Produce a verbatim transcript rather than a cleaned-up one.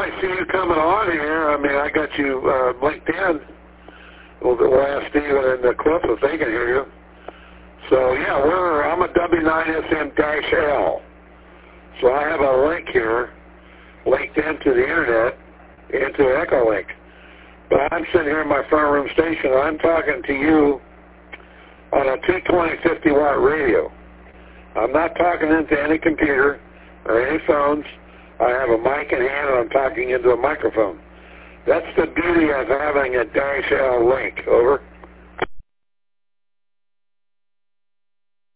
I see you coming on here. I mean, I got you uh, linked in. We'll, we'll ask Steven and the Cliff if they can hear you. So, yeah, we're, I'm a W nine S M L. So I have a link here, linked into the internet, into Echolink. But I'm sitting here in my front room station, and I'm talking to you on a two twenty fifty watt radio. I'm not talking into any computer or any phones. I have a mic in hand, and I'm talking into a microphone. That's the beauty of having a dash L link. Over.